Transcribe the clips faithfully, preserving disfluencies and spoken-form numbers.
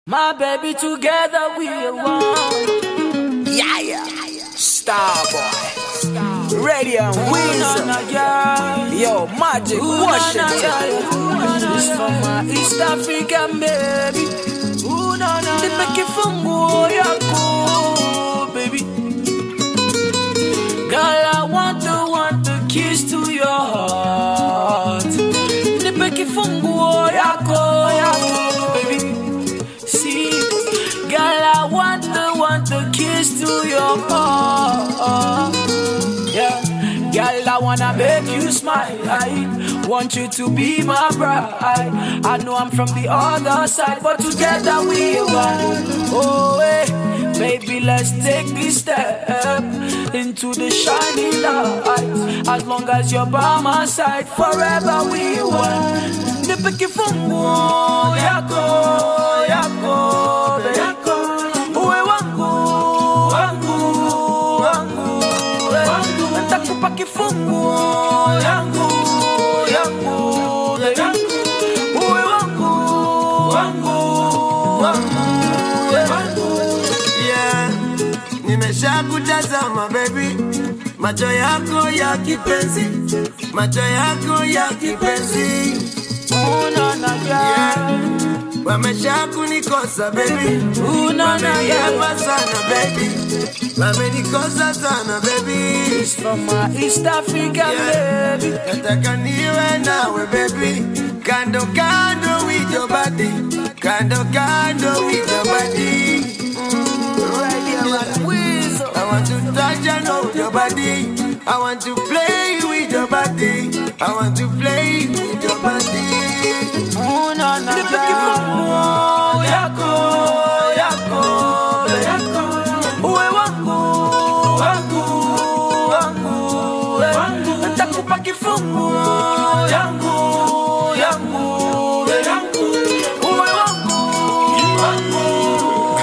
My baby, together we are one. Yeah, yeah. Starboy. Radio and Weezer. Yo, Magic Washington. This for my East African baby. Nipeke funguo yako, baby. Girl, I want to want to kiss to your heart. Nipeke funguo yako, baby. See, girl, I want to want to kiss to your heart. Yeah, girl, I wanna make you smile. I want you to be my bride. I know I'm from the other side, but together we are one. Oh, hey, baby, let's take this step into the shining light. As long as you're by my side, forever we are one. Nipeke funguo yako, yako, yako. Uwe wangu, wangu, wangu, wangu. Nitakupa kifunguo yangu, yangu, yangu. Uwe wangu, wangu, wangu. Yeah, nimeshakutazama baby, macho yako ya kipenzi, macho yako ya kipenzi. Yeah. Wameshakunikosa baby, wameniapa sana baby, wamenikosa sana baby. It's from my East Africa, yeah. Baby. Nataka niwe nawe baby, kando kando with your body, kando kando with your body. Radio Weezer. I want to touch and hold your body, I want to play with your body, I want to play with your body. Nipeke funguo yako, yako, yako. Uwe wangu, wangu, wangu, wangu. Nitakupa kifunguo yangu, yangu, yangu. Uwe wangu, wangu,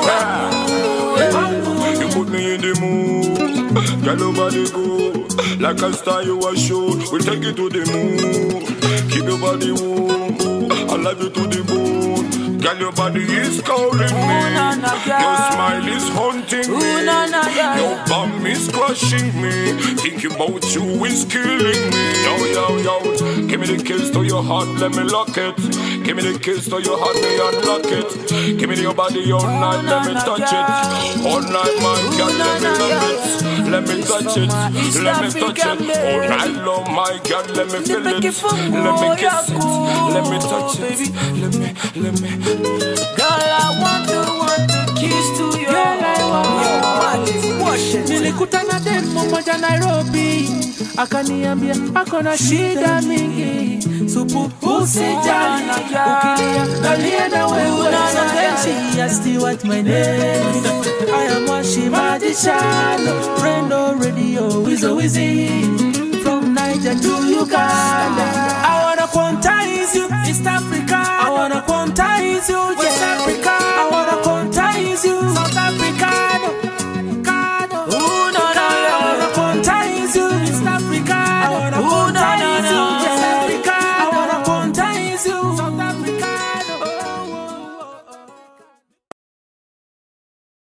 wangu. You put me in the mood, girl over the go. Like a star you are shown, we'll take you to the moon. Keep your body warm, I love you to the bone. Girl, your body is calling me. Your smile is haunting me. Your bum is crushing me. Thinking about you is killing me. Yo, yo, yo. Give me the kiss to your heart, let me lock it. Give me the kiss to your heart, me unlock it. Give me your body all night, let me touch it. All night, my girl, let me love it. Let me touch it, let me touch it. All night long, my girl, let me feel it. Let me kiss it, let me touch it. Let me, let me. Girl, I want to want to kiss to your heart. Nilikutana demo moja Nairobi, akaniambia akona shida mingi, supu usijali, ukilia nalia na wewe. She asked you what my name. I am Washi Magician, friend on radio, Weezer Wizzy, from Niger to Uganda. I wanna quantize you, East Africa. I wanna quantize you, West Africa.